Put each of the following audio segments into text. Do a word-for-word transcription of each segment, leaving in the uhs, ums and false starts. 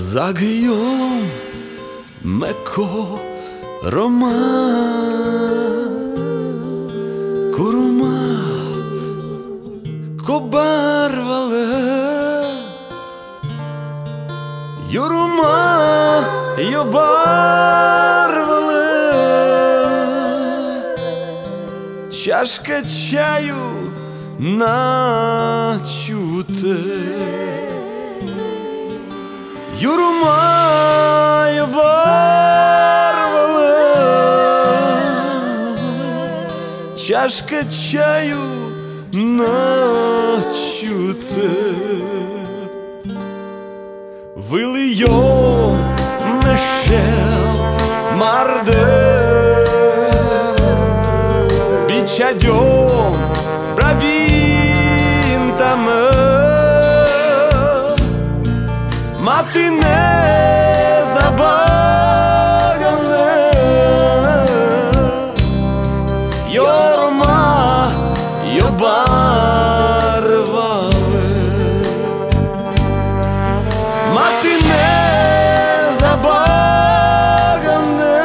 Загийом меко рома курума кобарвале юрума йобарвале чашка чаю начуте юрума йобарвале чашка чаю начуте вилийом мешел марде бичадьом бравінтами мати не забагане юрума йобарвале мати не забагане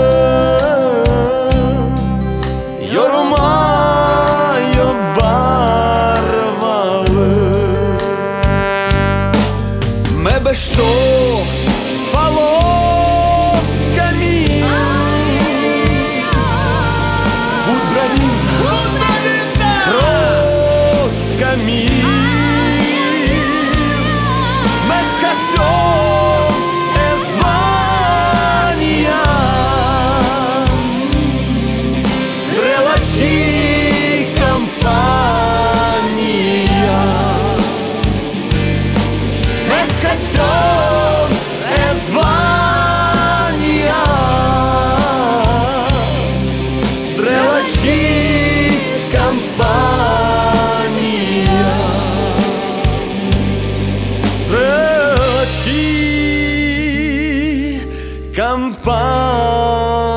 юрума йобарвале мебе що полосками будравинта росками без хасен эзвания трелачи компания без хасен эзвания трелачи компания трелачи компания